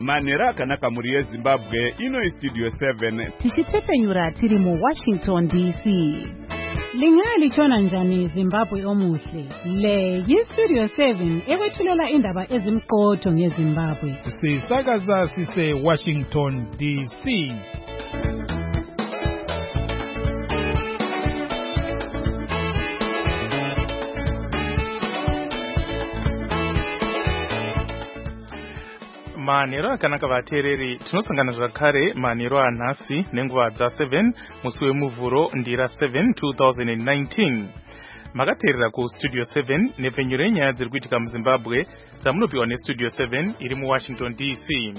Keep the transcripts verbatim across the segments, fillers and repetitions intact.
Manera akanaka muri yeZimbabwe ino Studio seven. Tichitepenyura tiri mu Washington D C. Lingali chona njani Zimbabwe omuhle. Le yi Studio seven ekwethulela indaba ezimqotho ngeZimbabwe. Sisakaza sise Washington D C. Manero akanaka vateereri tinosangana zvakare manero anhasi nenguva dza seven musi wemuvhuro ndira seven two thousand nineteen. Makateerera ku Studio seven nepfenyuro yenyaya dziri kuitika muZimbabwe dzamunopiwa neStudio seven iri muWashington D C.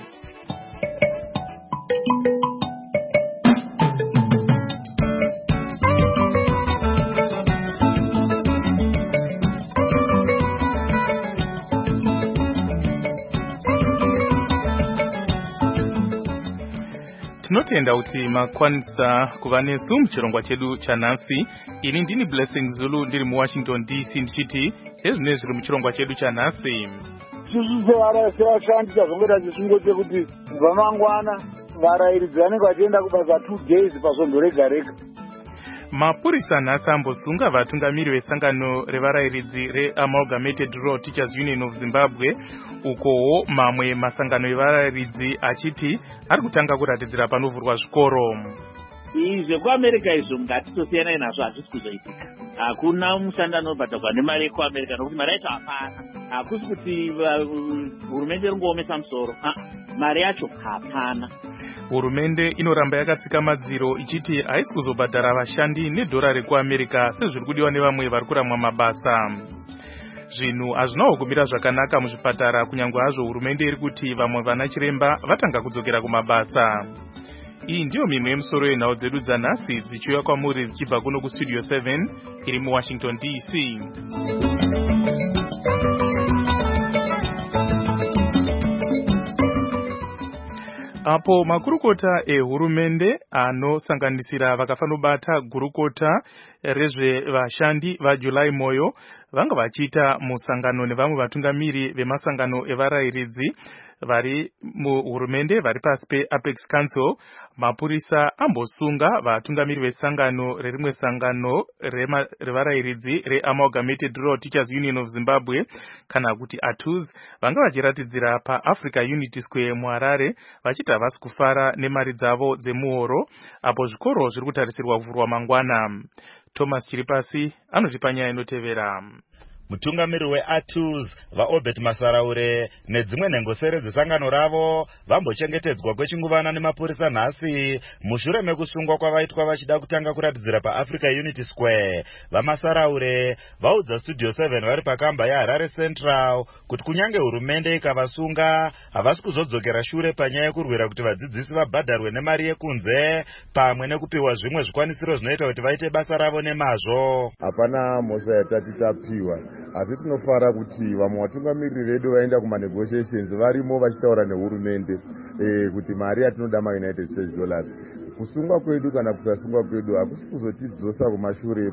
Tinotenda kuti makwanisa kuva nesu muchirongwa chedu chanhasi. Ini ndini Blessing Zulu ndiri muWashington D C ndichiti ezvine zviri muchirongwa chedu chanhasi. Sevashandi tazongota tichingoti kuti kubva mangwana varairidzi vanenge vachienda kubasa two days pazondo rega rega. Mapurisa nhasi ambosunga vatungamiri vesangano revarairidzi reAmalgamated Rural Teachers Union of Zimbabwe, ukowo mamwe masangano evarairidzi achiti ari kutanga kuratidzira panovhurwa zvikoro. Izvo kuAmerica izvo ngatitosiyana nazvo hazvisi kuzoitika. Hakuna mushandi anobhadharwa nemari yekuAmerica nokuti mari yacho hapana. Hakusi kuti hurumende ringoomesa musoro. Mari yacho hapana. Hurumende inoramba yakatsika madziro ichiti haisi kuzobhadhara vashandi nedhora rekuAmerica sezviri kudiwa nevamwe vari kuramwa mabasa. Zvinhu hazvinawo kumira zvakanaka muzvipatara kunyange hazvo hurumende iri kuti vamwe vana chiremba vatanga kudzokera kumabasa. Iyi ndiyo mimwe yemusoro yenhau dzedu dzanhasi dzichiuya kwamuri dzichibva kuno kuStudio seven iri muWashington D C. Apo makurukota ehurumende anosanganisira vakafanobata gurukota rezvevashandi vaJuly Moyo vanga vachiita musangano nevamwe vatungamiri vemasangano evarairidzi vari muhurumende vari pasi peApex Council. Mapurisa ambosunga vatungamiri vesangano rerimwe sangano revarairidzi reAmalgamated Rural Teachers Union of Zimbabwe kana kuti A T U Z vanga vachiratidzira paAfrica Unity Square muHarare vachiti havasi kufara nemari dzavo dzemuhoro apo zvikoro zviri kutarisirwa kuvhurwa mangwana. Thomas Chiripasi anotipa nyaya inotevera. Mutungamiri weA T U Z vaObert Masaraure nedzimwe nhengosere dzesangano ravo vambochengetedzwa kwechinguvana nemapurisa nhasi mushure mekusungwa kwavaitwa vachida kutanga kuratidzira paAfrica Unity Square. VaMasaraure vaudza Studio seven vari pakamba yeHarare Central kuti kunyange hurumende ikavasunga havasi kuzodzokera shure panyaya yekurwira kuti vadzidzisi vabhadharwe nemari yekunze pamwe nekupiwa zvimwe zvikwanisiro zvinoita kuti vaite basa ravo nemazvo. Hapana mhosva yatati tapiwa. Asi tinofara kuti vamwe vatungamiriri vedu vaenda kumanegotiations varimo vachitaura nehurumende e, kuti mari yatinoda maUnited States dollars. Kusungwa kwedu kana kusasungwa kwedu hakusi kuzotidzosa kumashure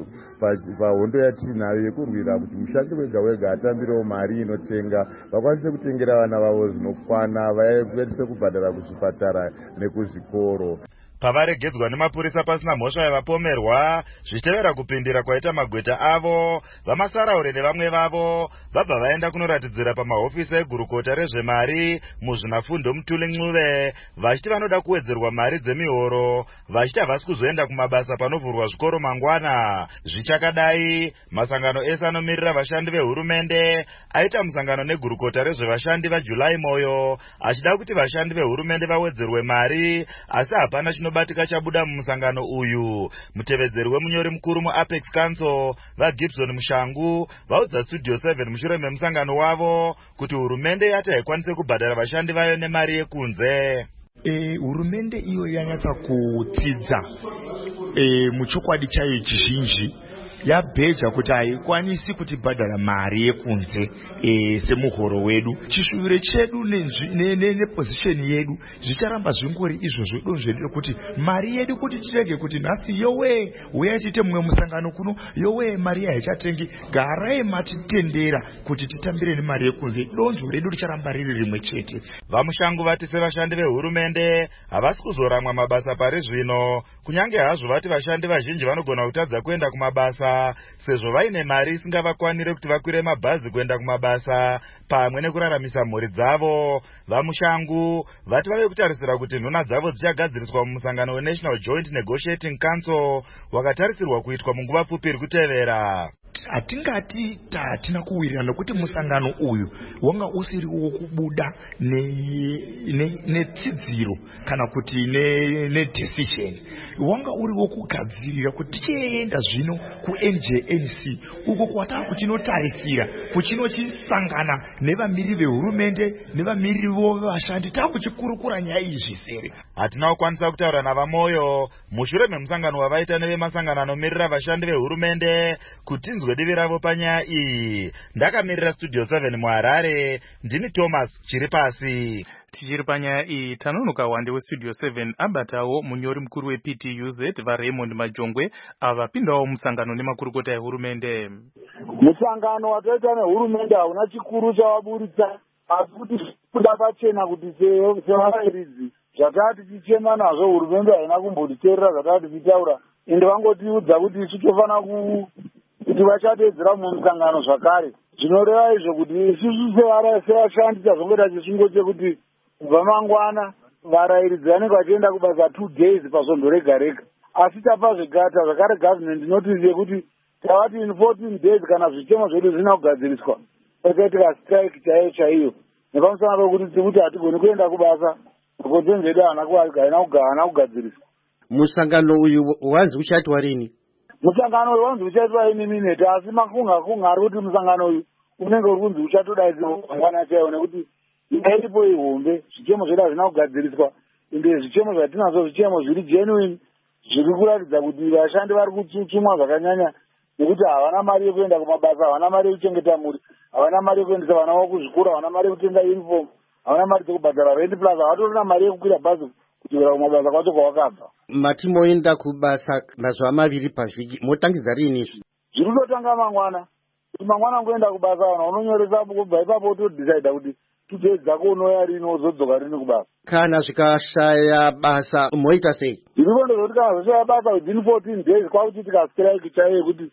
pahondo pa, yatinayo yekurwira kuti mushandi wega wega atambirewo mari inotenga vakwanise kutengera vana vavo zvinokwana vakwanise kubhadhara kuzvipatara nekuzvikoro. Pavaregedzwa nemapurisa pasina mhosva yavapomerwa zvichitevera kupindira kwaita magweta avo, vaMasaraure nevamwe vavo vabva vaenda kunoratidzira pamahofisi egurukota rezvemari muzvinafundo Mutuli vachiti vanoda kuwedzerwa mari dzemihoro vachiti havasi kuzoenda kumabasa panovhurwa zvikoro mangwana. Zvichakadai masangano ese anomirira vashandi vehurumende aita musangano negurukota rezvevashandi vaJuly Moyo achida kuti vashandi vehurumende vawedzerwe mari, asi hapana chinobatika chabuda mumusangano uyu. Mutevedzeri wemunyori mukuru muApex Council vaGibson Mushangu vaudza Studio seven mushure memusangano wavo kuti hurumende yati haikwanise kubhadhara vashandi vayo nemari yekunze. E, hurumende iyo yanyatsa kutsidza e, muchokwadi chayo chizhinji yabheja kuti haikwanisi kutibhadhara mari yekunze e, semuhoro wedu. Chishuviro chedu nepozisheni yedu zvicharamba zvingori izvozvo donzvo kuti mari yedu kuti tirege kuti nhasi yowe uya tiite mumwe musangano kuno yowe mari haichatengi garai matitendera kuti titambire nemari yekunze, donzvo redu richaramba riri rimwe chete. Vamushangu vati sevashandi vehurumende havasi kuzoramwa mabasa pari zvino, kunyange hazvo vati vashandi vazhinji vanogona kutadza kuenda kumabasa sezvo vaine mari isingavakwanire kuti vakwire mabhazi kuenda kumabasa pamwe nekuraramisa mhuri dzavo. Vamushangu vati vave kutarisira kuti nhuna dzavo dzichagadziriswa mumusangano weNational Joint Negotiating Council wakatarisirwa kuitwa munguva pfupi iri kutevera. Hatingati tatina kuwirirana nokuti musangano uyu wanga usiri wokubuda netsidziro ne, ne kana kuti nedecision ne wanga uri wokugadzirira kuti tichienda zvino kuN J N C uko kwatava kuchinotarisira kuchinochisangana nevamiriri vehurumende nevamiriri vovashandi tava kuchikurukura nyaya izvi sere. Hatina kukwanisa kutaura navamoyo mushure memusangano wavaita nevemasangano anomirira vashandi vehurumende kuti nzwe divi ravo panyaya iyi. Ndakamirira Studio seven muHarare, ndini Thomas Chiripasi. Tichiri panyaya iyi tanonoka wande weStudio seven abatawo munyori mukuru weP T U Z vaRaymond Majongwe avapindawo musangano nemakurukota ehurumende. Musangano wakaita nehurumende hauna chikuru chawaburitsa, asi kuti kuda pachena kuti sevarayiridzi zvatati tichema nazvo hurumende haina kumbotiteerera zvatati tichitaura, ende vangotiudza kuti isu tofana ku kuti vachatedzera mumwe musangano zvakare. Zvinoreva izvo kuti isusu sevashandi tazongota chisungo chekuti kubva mangwana varayiridzi vanenge vachienda kubasa two days pasvondo rega rega, asi tapa zvigata zvakare government notice kuti tavati in fourteen days kana zvichemo zvedu zvina kugadziriswa pakaitika strike chaiyo chaiyo nepamusana pekuti tikuti hatigoni kuenda kubasa kodzeni zvedu haana kugadziriswa. Musangano uyu wanzi uchaitwa rini? Musangano uyu wanzi uchaitwa ini minete, asi makunga kunga ari kuti musangano uyu unenge uri kunzi uchatodaidzwa mangwana chaiwo nekuti iripo ihombe zvichemo zvedu hazvina kugadziriswa, ende zvichemo zvatinazvo zvichemo zviri genuine zviri kuratidza kuti vashandi vari kutsutsumwa zvakanyanya nekuti havana mari yekuenda kumabasa, havana mari yekuchengeta mhuri, havana mari yekuendesa vana vavo kuzvikora, havana mari yekutenga uniform, havana mari dzekubhadhara rent plus havatorina mari yekukwira bhazi kutoera kumabasa kwacho kwawakabva. Mati moenda kubasa mazuva maviri pavhiki, motangidza rini izvi? Zviri kutotanga mangwana, kuti mangwana ngoenda kubasa vanhu unonyoresa kubva ipapo wotodecida kuti two dzako unoya rini wozodzoka rini kubasa. Kana zvikashaya basa moita sei? Zvirikonde zvokuti kana zvoshaya basa within fourteen days kwakuchiitika strike chaiyo yekuti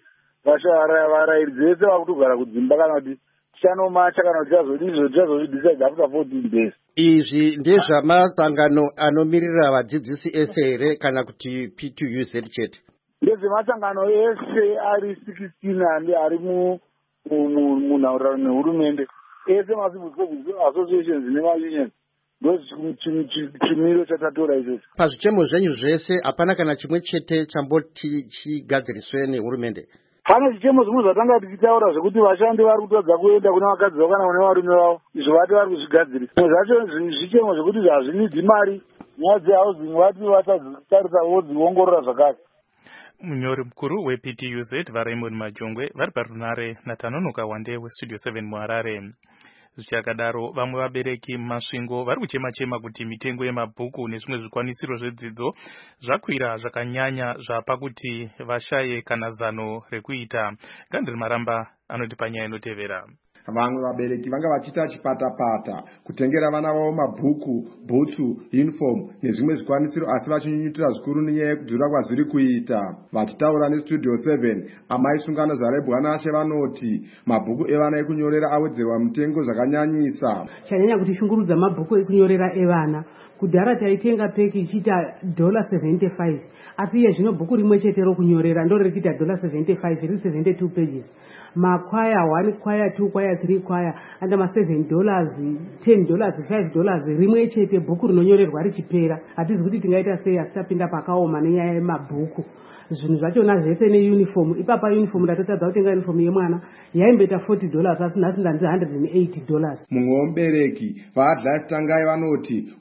varayiridzi vese vakutogara kudzimba kana kuti tichanomacha kana kuti tichazodizvo tichazozvidecide after fourteen days. Izvi ndezvamasangano anomirira vadzidzisi ese here kana kuti P T U Z chete? Ndezvemasangano ese ari sixteen ari munharaunda nehurumende, ese macivil service associations nemaunions, ndochimiro chatatora ichocho. Pazvichemo zvenyu zvese hapana kana chimwe chete chamboti chigadziriswe nehurumende? Pane zvichemo zvimwe zvatanga tichitaura zvekuti vashandi vari kutodza kuenda kune vakadzi vavo kana kune varume vavo, izvo vati vari kuzvigadzirisa. Zvimwe zvacho zvichemo zvekuti hazvinidzi mari, nyaya dzehousing vati vachatarisa vodziongorora zvakare. Munyori mukuru weP T U Z vaRaymond Majongwe vari parunare natanonoka wande weStudio seven muHarare. Zvichakadaro vamwe vabereki mumasvingo vari kuchema-chema kuti mitengo yemabhuku nezvimwe zvikwanisiro zvedzidzo zvakwira zvakanyanya zvapa kuti vashaye kana zano rekuita. Gandri Maramba anoti panyaya inotevera. Vamwe vabereki vanga vachita chipata-pata kutengera vana vavo mabhuku, bhutsu, uniform nezvimwe zvikwanisiro, asi vachinyunyutira zvikuru nenyaya yekudhura kwazviri kuita. Vachitaura neStudio seven, amai sungano zvaRebwanashe vanoti mabhuku evana ekunyorera awedzerwa mutengo zvakanyanyisa. Chanyanya kuti shungurudza mabhuku ekunyorera evana. Kudhara taitenga peki ichiita dollar seventy-five, asi iye zvino bhuku rimwe chete rokunyorera ndo riri kuita dollar seventy-five, riri seventy-two pages. Makwaya one, kwaya two, kwaya three, kwaya anda ma seven dollars, ten dollars, five dollars rimwe chete bhuku rinonyorerwa richipera. Hatizi kuti tingaita sei asi tapinda pakaoma nenyaya yemabhuku. Zvinhu zvachona zvese neuniform, ipapa uniform ndatotadza kutenga uniform yemwana yaimboita forty dollars asi nhasi ndanzi one hundred eighty dollars. Mumwe mubereki vaAdlas Tangai vanoti hurumende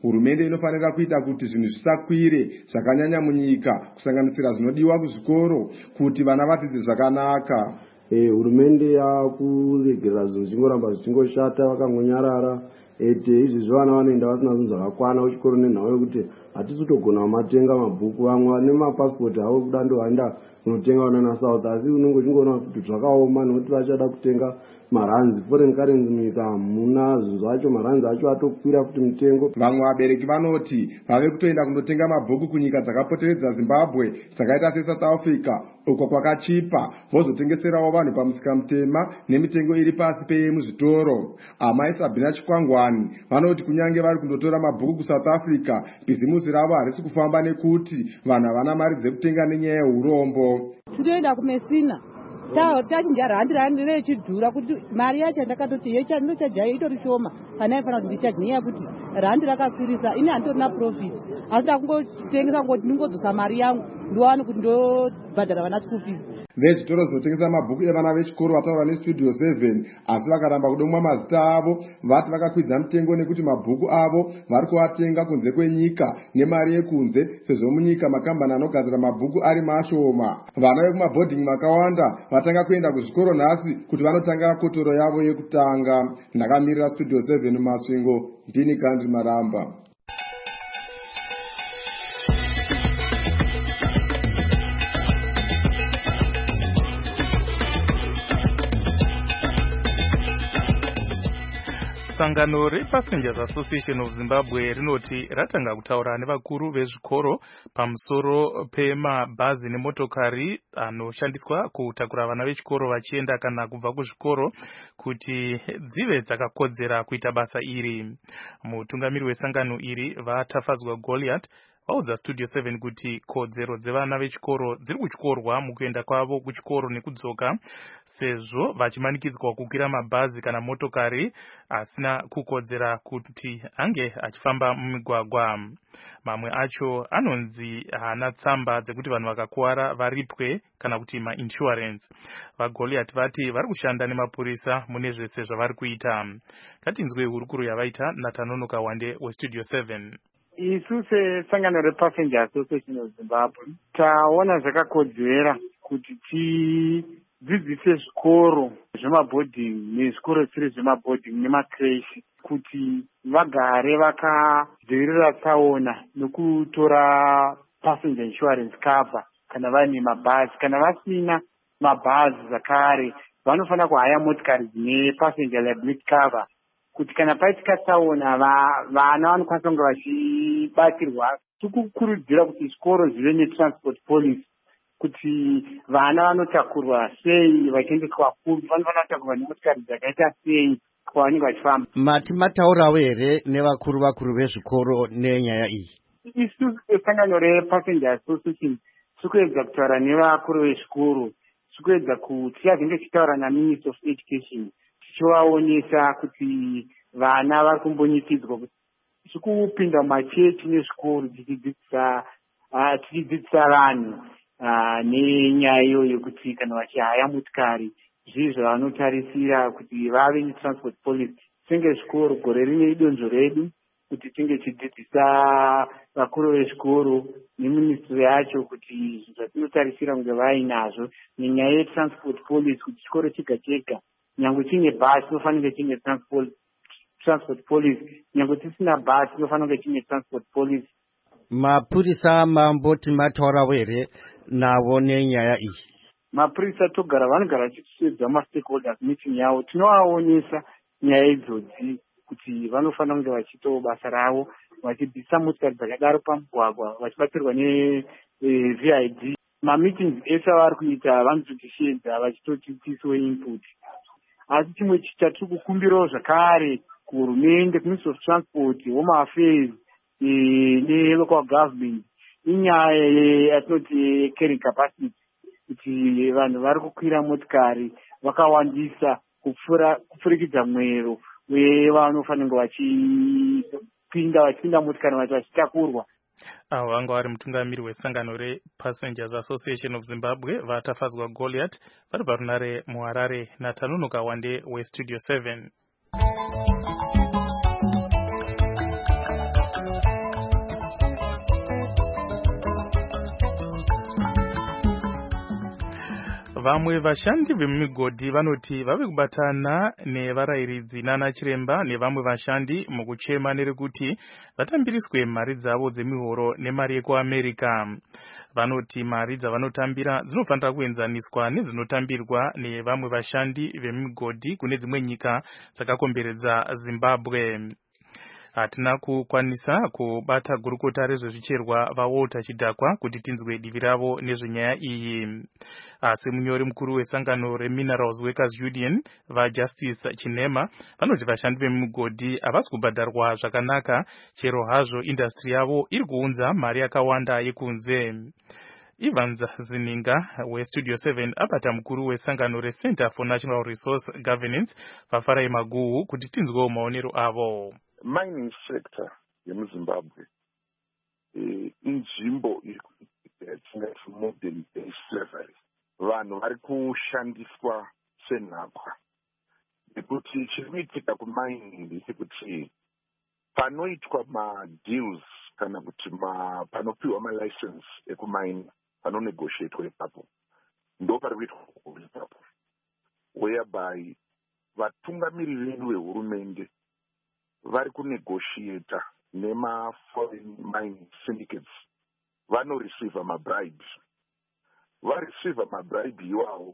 inofanira kuita kuti zvinhu zvisakwire zvakanyanya munyika kusanganisira zvinodiwa kuzvikoro kuti vana vadzidze zvakanaka. Hurumende yakuregerera zvinhu zvichingoramba zvichingoshata vakangonyarara ete izvizvi vana vanoenda vasina zvinhu zvakakwana kuchikoro nenhau yekuti hatisi kutogona kumatenga mabhuku. Vamwe vane mapasipoti avo kuda ndovaenda kunotenga vana nasouth asi unenge uchingoona kuti zvakaoma nekuti vachada kutenga maranzi foreign currency munyika hamuna zvinhu zvacho maranzi acho atokwira kuti mutengo. Vamwe vabereki vanoti vave kutoenda kundotenga mabhuku kunyika dzakapoteredza Zimbabwe dzakaita seSouth Africa uko kwakachipa vozotengeserawo vanhu pamusika mutema nemitengo iri pasi peyemuzvitoro. Amai Sabina Chikwangwani vanoti kunyange vari kundotora mabhuku kuSouth Africa bhizimusi ravo harisi kufamba nekuti vanhu havana mari dzekutenga nenyaya yeurombo. Tinoenda kumesina tachinja randi randi rechidhura kuti mari yacho ndakatoti yechandinochaja itori shoma pana ifana kuti ndichaji nenyaya kuti randi rakakwirisa ini handitorina profit asi ndakungotengesa ngoti ndingodzosa mari yangu ndiwane kuti ndobhadhara vana school fees. Vezvitoro zvinotengesa mabhuku evana vechikoro vataura nestudio seven asi vakaramba kudomwa mazita avo vati vakakwidza mutengo nekuti mabhuku avo vari kuatenga kunze kwenyika nemari yekunze sezvo munyika makambani anogadzira mabhuku ari mashoma. Vana vekumabhodhingi makawanda vatanga kuenda kuzvikoro nhasi kuti vanotanga kotoro yavo yekutanga. Ndakamirira studio seven Masvingo, ndini Gandhi Maramba. Sangano rePassengers Association of Zimbabwe rinoti ratanga kutaura nevakuru vezvikoro pamusoro pemabhazi nemotokari anoshandiswa kutakura vana vechikoro vachienda kana kubva kuzvikoro kuti dzive dzakakodzera kuita basa iri. Mutungamiri wesangano iri vaTafadzwa Goliath vaudza Studio seven kuti kodzero dzevana vechikoro dziri kutyorwa mukuenda kwavo kuchikoro nekudzoka sezvo vachimanikidzwa kukwira mabhazi kana motokari asina kukodzera kuti ange achifamba mumigwagwa. Mamwe acho anonzi hana tsamba dzekuti vanhu vakakuwara varipwe kana kuti mainsurance. VaGoliath vati vari kushanda nemapurisa mune zvese zvavari kuita. Katinzwe hurukuru yavaita naTanonoka Wande weStudio seven. Isu sesangano rePassenger Association of Zimbabwe taona zvakakodzera kuti tidzidzise zvikoro zvemabhodhingi nezvikoro zvisiri zvemabhodhingi nemakreshi kuti vagare vakadzivirira tsaona nekutora passenger insurance cover kana vaine mabhazi. Kana vasina mabhazi zvakare vanofanira kuhaya motikari dzine passenger liability cover kuti kana paitika tsaona vana vanokwanisa kunge vachibatirwa. Tikukurudzira kuti zvikoro zvive netransport police kuti vana vanotakurwa sei vachiendeswa kuri, vanofanira kutakurwa nemotikari dzakaita sei kwavanenge vachifamba. Mati mataurawo here nevakuru vakuru vezvikoro nenyaya iyi? Isu sangano rePassenger Association tikuedza kutaura nevakuru vezvikoro, tikuedza kuti tiazenge tichitaura naMinister of Education tichivaonesa kuti vana vari kumbonyikidzwa kuti tikupinda mumachechi nezvikoro tichidzidzisa tichidzidzisa vanhu nenyaya iyoyo yekuti kana vachihaya motikari zvizvi zvavanotarisira kuti vave netransport policy. Senge zvikoro gore rine idonzvo redu kuti tinge tichidzidzisa vakuru vezvikoro neministry yacho kuti zvatinotarisira kunge vainazvo nenyaya yetransport policy kuti chikoro chega chega nyange chine bhazi chinofanira chine transport transport police, nyange tisina bhazi chinofanira chine transport police. Mapurisa mamboti mataurawo here navo nenyaya iyi? Mapurisa togara vanogara vachitosvedza mastakeholders meeting yavo, tinovaonesa nyaya idzodzi kuti vanofanira kunge vachitawo basa ravo vachidzisa motikari dzakadaro pamugwagwa vachibatsirwa ne V I D. Mameetings ese avari kuita vanototishedza vachitotitisawo input. Asi chimwe chatiri kukumbirawo zvakare kuhurumende, kuMinister of Transport, Home Affairs nelocal government inyaya yatinoti carrying capacity, kuti vanhu vari kukwira motikari vakawandisa kupfurikidza mwero wevanofanira vachipinda vachipinda motikari vacho vachitakurwa. Avo vanga vari mutungamiri wesangano rePassengers Association of Zimbabwe vaTafadzwa Goliath vari parunare muHarare naTanonoka Wande weStudio seven. Vamwe vashandi vemumigodhi vanoti vave kubatana nevarayiridzi nana chiremba nevamwe vashandi mukuchema nerekuti vatambiriswe mari dzavo dzemihoro nemari yekuAmerica. Vanoti mari dzavanotambira dzinofanira kuenzaniswa nedzinotambirwa nevamwe vashandi vemumigodhi kune dzimwe nyika dzakakomberedza Zimbabwe. Hatina kukwanisa kubata gurukota rezvezvicherwa vaWalter Chidhakwa kuti tinzwe divi ravo nezvenyaya iyi. Asi munyori mukuru wesangano reMinerals Workers Union vaJustice Chinema vanoti vashandi vemumigodhi havasi kubhadharwa zvakanaka chero hazvo industry yavo iri kuunza mari yakawanda yekunze. Evans Zininga weStudio seven abata mukuru wesangano reCenter for National Resource Governance Vafarai Maguhu kuti tinzwewo maonero avo. Mining sector yemuZimbabwe eh, inzvimbo yatingati modern day slavery. Vanhu vari kushandiswa senhapwa. Nekuti chirikuitika kumining ndechekuti panoitwa madeals kana kuti ma panopiwa malicense ekumining panonegotiatwa ipapo ndo pari kuitwa ipapo, whereby vatungamiriri vedu vehurumende vari kunegotiata nema foreign mining syndicates vanoreceive mabribes. Vareceive mabribe iwawo,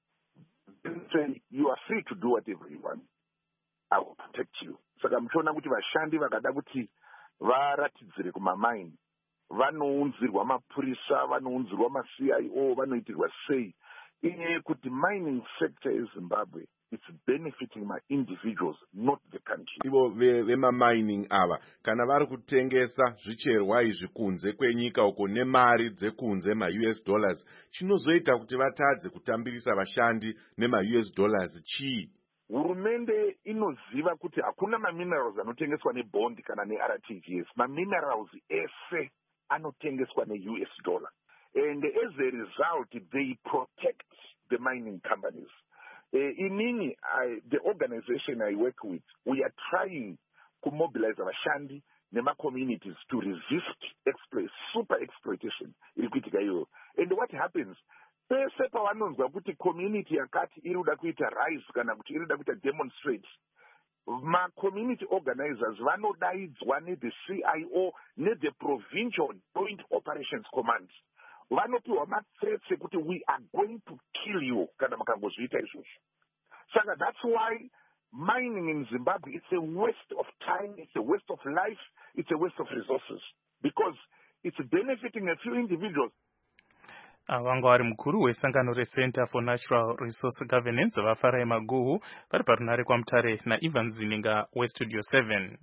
say you are free to do whatever you want, I will protect you. Saka muchiona kuti vashandi vakada kuti varatidzire kumamine vanounzirwa mapurisa, vanounzirwa ma-C I O, vanoitirwa sei. Iye kuti mining sector yeZimbabwe it's benefiting my individuals, not the country. Ivo vemamining ava kana vari kutengesa zvicherwa izvi kunze kwenyika uko nemari dzekunze ma-U S dollars, chinozoita kuti vatadze kutambirisa vashandi nema-U S dollars chii? Hurumende inoziva kuti hakuna ma-minerals anotengeswa nebondi kana ne-R T G S. Ma-minerals ese anotengeswa ne-U S dollar. And as a result, they protect the mining companies. Uh, inini, I, the organization I work with, we are trying to mobilize our Shandi, Nema communities to resist exploit, super exploitation. And what happens? Pese pavanonzwa kuti community yakati iriuda kuita rise kana kuti iriuda kuita demonstrate, ma community organizers vanodaidzwa ne the C I O ne the provincial joint operations command. Vanopiwa mathreats ekuti we are going to kill you kana makangozviita izvozvo. Saka that's why mining in Zimbabwe, it's a waste of time, it's a waste of life, it's a waste of resources because it's benefiting a few individuals. Vanga vari mukuru wesangano reCenter for Natural Resource Governance Vafarai Maguhu vari parunare kwaMutare naEvan Zininga weStudio seven.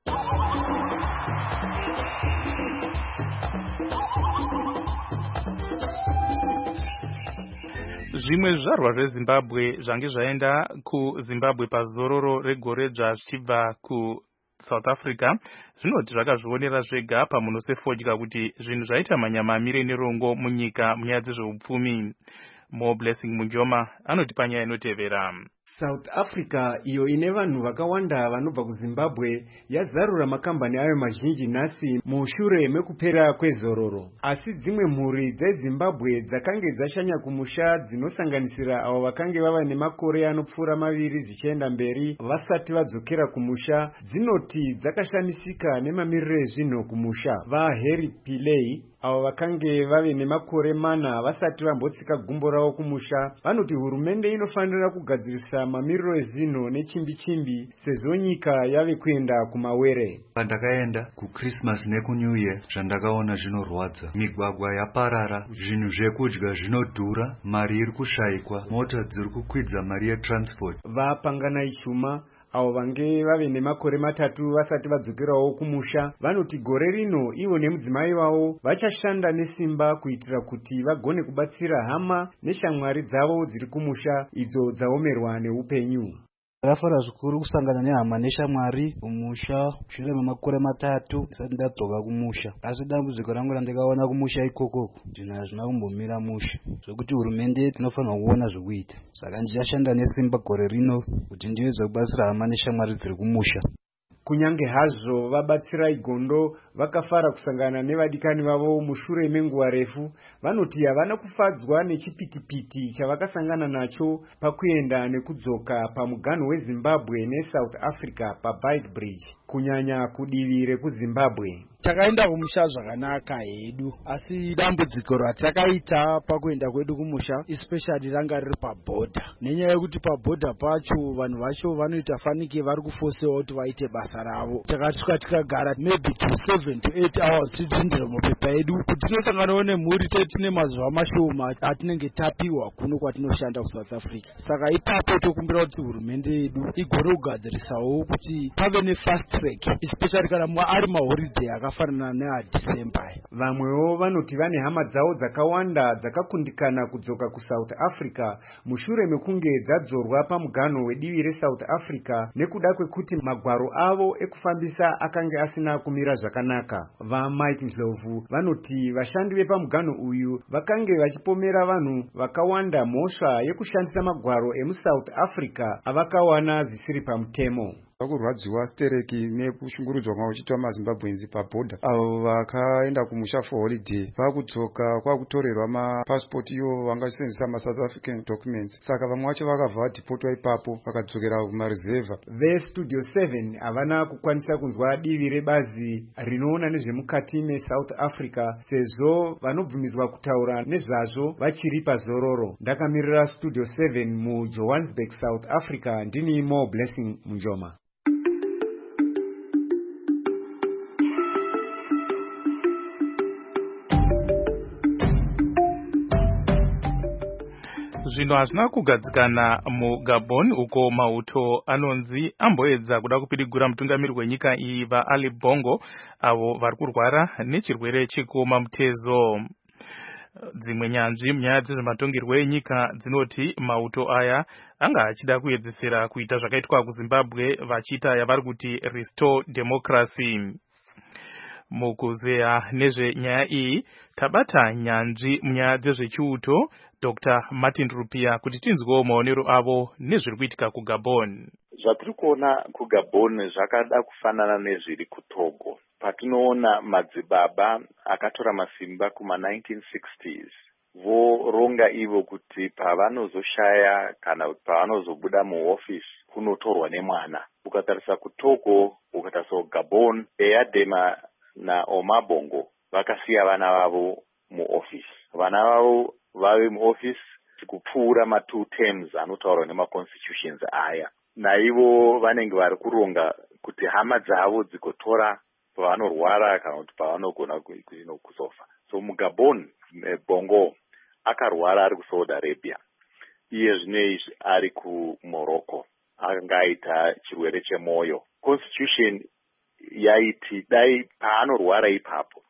Zvimwe zvizvarwa zveZimbabwe zvange zvaenda kuZimbabwe pazororo regore zvichibva kuSouth Africa zvinoti zvakazvionera zvega pamuno sefodya kuti zvinhu zvaita manyamamire nerongo munyika munyaya dzezveupfumi. Mo Blessing Munjoma anoti panyaya inotevera. South Africa iyo ine vanhu vakawanda vanobva kuZimbabwe yazarura makambani ayo mazhinji nhasi mushure mekupera kwezororo. Asi dzimwe mhuri dzeZimbabwe dzakange dzashanya kumusha dzinosanganisira avo vakange vava nemakore anopfuura maviri zvichienda mberi vasati vadzokera kumusha dzinoti dzakashamisika nemamiriro ezvinhu kumusha. VaHarry Pillay avo vakange vave nemakore mana vasati vambotsika gumbo ravo kumusha vanoti hurumende inofanira kugadzirisa mamiriro ezvinhu nechimbi chimbi sezvo nyika yave kuenda kumawere. Pandakaenda kuChristmas nekuNew Year zvandakaona zvinorwadza. Migwagwa yaparara, zvinhu zvekudya zvinodhura, mari iri kushayikwa, mota dziri kukwidza mari yetransport. Vapangana Ishuma avo vange vave nemakore matatu vasati vadzokerawo kumusha vanoti gore rino ivo nemudzimai wavo vachashanda nesimba kuitira kuti vagone kubatsira hama neshamwari dzavo dziri kumusha idzo dzaomerwa neupenyu. Ndakafara zvikuru kusangana nehama neshamwari kumusha shure memakore matatu ndisati ndadzoka kumusha. Asi dambudziko rangu randakaona kumusha ikokoko zvinhu hazvina kumbomira musha zvokuti hurumende tinofanira kuona zvokuita. Saka ndichashanda nesimba gore rino kuti ndiwedze kubatsira hama neshamwari dziri kumusha. kunyange hazvo vabatsira igondo vakafara kusangana nevadikani vavo mushure menguva refu, vanoti havana kufadzwa nechipitipiti chavakasangana nacho pakuenda nekudzoka pamuganho weZimbabwe neSouth Africa paBike Bridge, kunyanya kudivi rekuZimbabwe. Takaenda kumusha zvakanaka hedu, asi dambudziko ratakaita pakuenda kwedu kumusha especially ranga riri pabhodha, nenyaya yekuti pabhodha pacho vanhu vacho vanoita fanike vari kufosewa kuti vaite basa ravo. Takasvika tikagara maybe to seven to eight hours tichindira mapepa edu kuti tinosanganawo nemhuri tine mazuva mashoma atinenge tapiwa kuno kwatinoshanda kuSouth Africa. Saka ipapo tokumbira kuti hurumende yedu igore kugadzirisawo kuti pave nefast track especially kana ari maholiday akafanana neaDecember. Vamwewo vanoti vane hama dzavo dzakawanda dzakakundikana kudzoka kuSouth Africa mushure mekunge dzadzorwa pamuganho wedivi reSouth Africa nekuda kwekuti magwaro avo ekufambisa akange asina kumira zvakanaka. VaMike Ndlovu vanoti vashandi vepamuganho uyu vakange vachipomera vanhu vakawanda mhosva yekushandisa magwaro emuSouth Africa avakawana zvisiri pamutemo. Vakurwadziwa stereki nekushungurudzwa kwavo kuchiitwa maZimbabwenzi pabhodha avo vakaenda kumusha for holiday vakudzoka kwakutorerwa mapasipoti iwo vangasenzesa maSouth African documents, saka vamwe vacho vakabva vadhipotwa ipapo vakadzokera kumarizevha. VeStudio seven havana kukwanisa kunzwa divi rebazi rinoona nezvemukati meSouth Africa sezvo vanobvumidzwa kutaura nezvazvo vachiri pazororo. Ndakamirira Studio seven muJohannesburg, South Africa, ndini Mo Blessing Munjoma. Zvino hazvina kugadzikana muGabon uko mauto anonzi amboedza kuda kupidigura mutungamiri wenyika iyi vaAli Bongo avo vari kurwara nechirwere chekuoma mutezo. Dzimwe nyanzvi munyaya dzezvematongerwo enyika dzinoti mauto aya anga achida kuedzesera kuita zvakaitwa kuZimbabwe vachiita yavari kuti restore democracy. Mukuzeya nezvenyaya iyi tabata nyanzvi munyaya dzezvechiuto Doctor Martin Rupia kuti tinzwewo maonero avo nezviri kuitika kuGabon. Zvatiri kuona kuGabon zvakada kufanana nezviri kuTogo. Patinoona madzibaba akatora masimba kuma nineteen sixties voronga ivo kuti pavanozoshaya kana kuti pavanozobuda muoffice kunotorwa nemwana. Ukatarisa kuTogo, ukatarisa kuGabon, Eyadema naOma Bongo vakasiya vana vavo muoffice. Vana vavo vave muoffice kupfuura ma two terms anotaurwa nemaconstitutions aya. Naivo vanenge vari kuronga kuti hama dzavo dzikotora pavanorwara kana kuti pavanogona kuzofa. So muGabon, Bongo akarwara ari kuSaudi Arabia. Iye zvinezvi ari kuMorocco. Anga aita chirwere chemoyo. Constitution yaiti dai paanorwara ipapo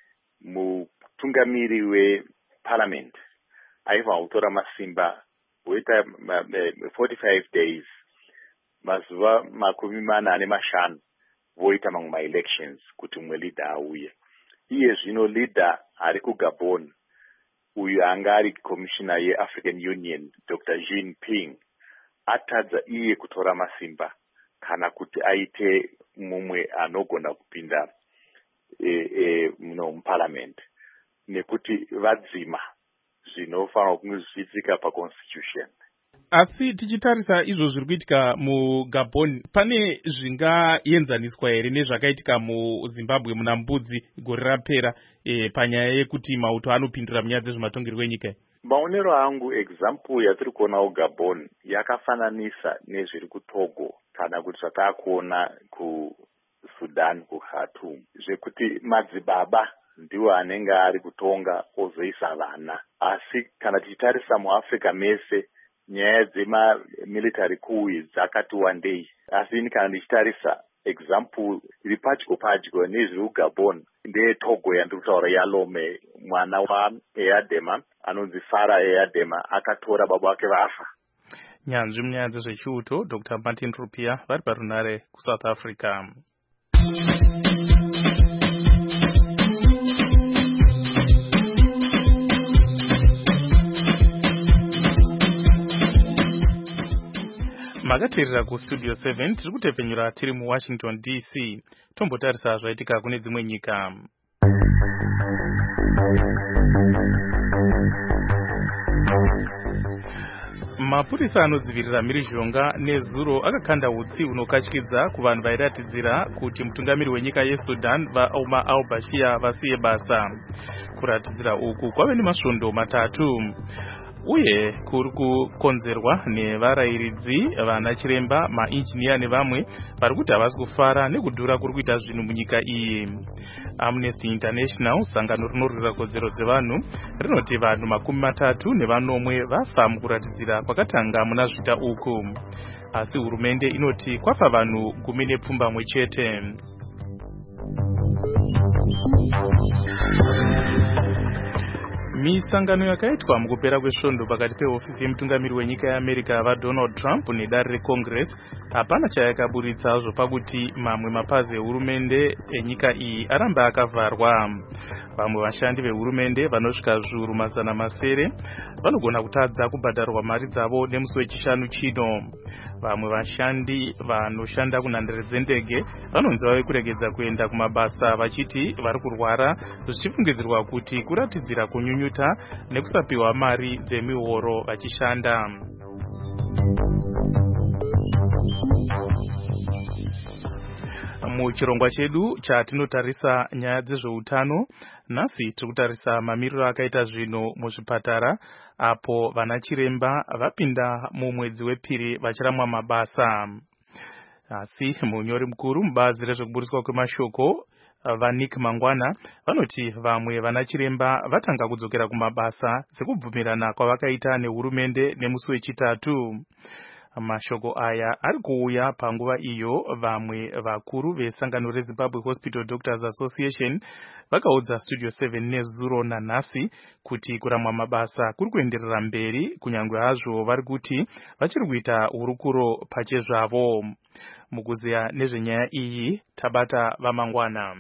mutungamiri weparliament aiva kutora masimba woita forty-five days mazuva makumi mana nemashanu voita mamwe ma-elections kuti mumwe leader auye. Iye zvino leader ari kuGabon uyu anga ari commissioner yeAfrican Union Doctor Jean Ping atadza iye kutora masimba kana kuti aite mumwe anogona kupinda e, e, no, muparliament nekuti vadzima zvinofanira kunge zvichiitika paconstitution. Asi tichitarisa izvo zviri kuitika muGabon, pane zvingaenzaniswa here nezvakaitika muZimbabwe muna mbudzi gore rapera e, panyaya yekuti mauto anopindura munyaya dzezvematongerwo enyika? Maonero angu example yatiri kuona kuGabon yakafananisa nezviri kuTogo kana kuti zvatakuona kuSudan kuKhartoum, zvekuti madzibaba ndiwo anenge ari kutonga ozoisa vana. Asi kana tichitarisa muAfrica mese nyaya dzemamilitary coup dzakati wandei. Asi kana ndichitarisa example iri padyo padyo nezviri kuGabon ndeyeTogo yandiri kutaura yaLome, mwana waEyadema anonzi Farah Eyadema akatora baba wake vafa. Nyanzvi munyaya dzezvechiuto Doctor Martin Rupia vari parunare kuSouth Africa. makateerera kustudio seven tiri kutepfenyura tiri muwashington D C. Tombotarisa zvaitika kune dzimwe nyika. Mapurisa anodzivirira mhirizhonga nezuro akakanda utsi unokatyidza kuvanhu vairatidzira kuti mutungamiri wenyika yeSudan vaOmar al-Bashir vasiye basa. Kuratidzira uku kwave nemasvondo matatu uye kuri kukonzerwa nevarayiridzi vana chiremba mainjiniya nevamwe vari kuti havasi kufara nekudhura kuri kuita zvinhu munyika iyi. Amnesty International, sangano rinorwira kodzero dzevanhu, rinoti vanhu makumi matatu nevanomwe vafa mukuratidzira kwakatanga muna zvita uku, asi hurumende inoti kwafa vanhu gumi nepfumbamwe chete. Misangano yakaitwa mukupera kwesvondo pakati pehofisi yemutungamiri wenyika yeAmerica vaDonald Trump nedare reCongress hapana chayakaburitsa hazvo pakuti mamwe mapazi ehurumende enyika iyi aramba akavharwa. Vamwe vashandi vehurumende vanosvika zviuru mazana masere vanogona kutadza kubhadharwa mari dzavo nemusi wechishanu chino. Vamwe vashandi vanoshanda kunhandare dzendege vanonzi vave kuregedza kuenda kumabasa vachiti vari kurwara, zvichifungidzirwa kuti kuratidzira kunyunyuta nekusapiwa mari dzemihoro vachishanda. Muchirongwa chedu chatinotarisa nyaya dzezveutano, nhasi tiri kutarisa mamiriro akaita zvinhu muzvipatara apo vana chiremba vapinda mumwedzi wepiri vachiramwa mabasa. Asi munyori mukuru mubazi rezvekuburiswa kwemashoko vaNick Mangwana vanoti vamwe vana chiremba vatanga kudzokera kumabasa sekubvumirana kwavakaita nehurumende nemusi wechitatu. Mashoko aya ari kuuya panguva iyo vamwe vakuru vesangano reZimbabwe Hospital Doctors Association vakaudza Studio seven nezuro nanhasi kuti kuramwa mabasa kuri kuenderera mberi kunyangwe hazvo vari kuti vachiri kuita hurukuro pachezvavo. Mukuziya nezvenyaya iyi tabata vaMangwana.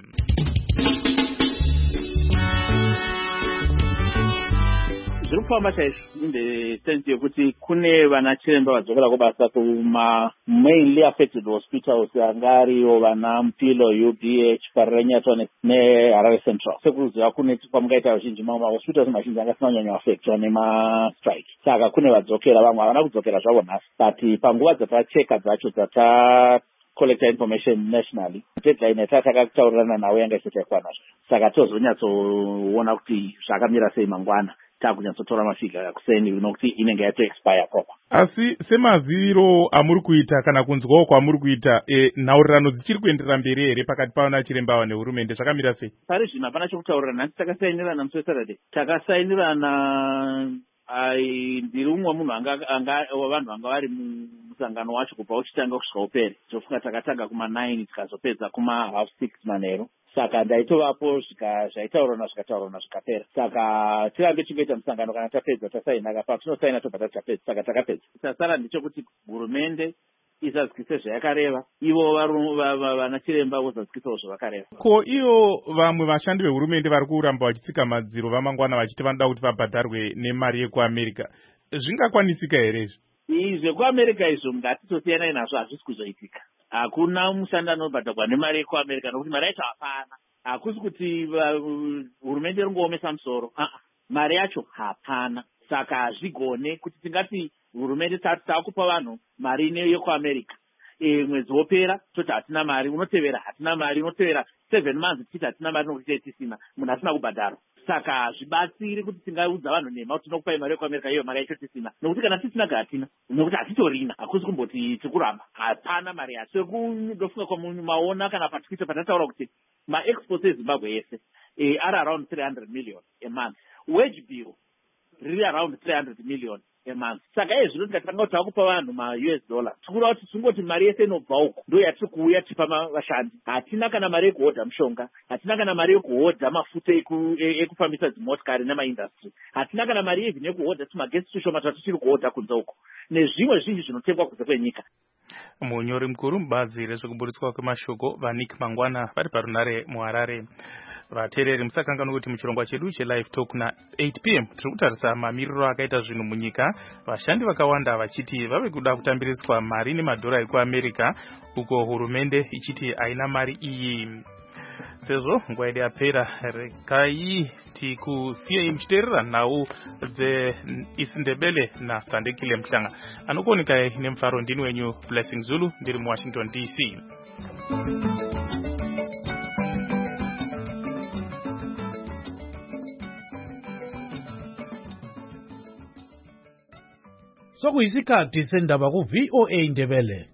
Zviri kufamba chaizvo inde sense yekuti kune vana chiremba vadzokera kubasa kuma mainly affected hospitals anga ariyo vana Mpilo, U B H, Parenyaton neHarare Central. Sekuziva kune kwamungaita vazhinji mamwe mahospitals mazhinji angasina kunyanya affectwa nemastrike. Saka kune vadzokera, vamwe havana kudzokera zvavo nhasi. But panguva dzatacheka dzacho dzata collector information nationally, deadline yatataka kutaurirana nawo yanga isati yakwana. Saka tozonyatsoona kuti zvakamira sei mangwana. Takunyatsotora mafiga kuseni nokuti inenge yato expire proper. Asi semaziviro amuri kuita kana kunzwawo kwamuri kuita e, nhaurirano dzichiri kuenderera mberi here pakati pavana chiremba nehurumende zvakamira sei? Pari zvino hapana chokutaurirana. Nhasi takasainirana musi weSaturday, takasainirana ai ndiri umwe munhu anga anga vanhu vanga vari musangano wacho kubva uchitanga kusvika upere. Tofunga takatanga kuma nine tikazopedza kuma half six manheru. Saka ndaitovapo zvaitaurana zvikataurana zvikapera. Saka tirambe chingoita musangano kana tapedza tasainaka patinosaina tobva tatapedza. Saka takapedza. Sasara ndechekuti hurumende izadzikise zvayakareva, ivo vana chiremba vozadzikisawo zvavakareva. Ko iyo vamwe vashandi vehurumende vari kuramba vachitsika madziro vamangwana vachiti vanoda kuti vabhadharwe nemari yekuAmerica, zvingakwanisika here izvi? Izvi zvekuAmerica izvo ngatitosiyanai nazvo, hazvisi kuzoitika. Hakuna mushandi anobhadharwa nemari yekuAmerica nokuti mari yacho hapana. Hakusi kuti hurumende ringoomesa musoro, mari yacho hapana. Saka hazvigone kuti tingati hurumende takupa vanhu mari yekuAmerica, e, mwedzi wopera toti hatina mari, unotevera hatina mari, unotevera seven months tichiti hatina mari nokuti tisina, munhu asina kubhadharwa. Saka hazvibatsiri kuti tingaudza vanhu nhema kuti tinokupai mari yekuAmerica iyo mari yacho tisina, nokuti kana tisinaga hatina, nokuti hatitorina, hakusi kumboti tikuramba, hapana mari yacho. Sekundofunga kwamumaona kana patwitter patataura kuti maexports eZimbabwe ese e, ari around three hundred million a month, wage bill riri around three hundred million a month. Saka izvi zvino tikatanga kuti takupa vanhu ma-U S dollar, tikura kuti tingoti mari yese inobva uko ndo yatiri kuuya tipa vashandi. Hatina kana mari yekuhodha mushonga, hatina kana mari yekuhodha mafuta ekufambisa dzimotikari nemaindustry, hatina kana mari even yekuhodha timagesi tushoma tatichiri kuhodha kunze uko, nezvimwe zvinji zvinotengwa kunze kwenyika. Munyori mukuru mubazi rezvekuburitswa kwemashoko vaNick Mangwana vari parunare muHarare. vateereri musakanganwa kuti muchirongwa chedu chelive talk na eight p m tiri kutarisa mamiriro akaita zvinhu munyika, vashandi vakawanda vachiti vave kuda kutambiriswa mari nemadhora ekuamerica, uko hurumende ichiti haina mari iyi. Sezvo nguva yedu yapera, regai tikusiyei muchiteerera nhau dzeIsindebele naStandekile Mhlanga. Anokuoneka nemufaro ndini wenyu Blessing Zulu, ndiri muWashington D C. Sokuyisikhathi sendaba ku V O A Ndebele.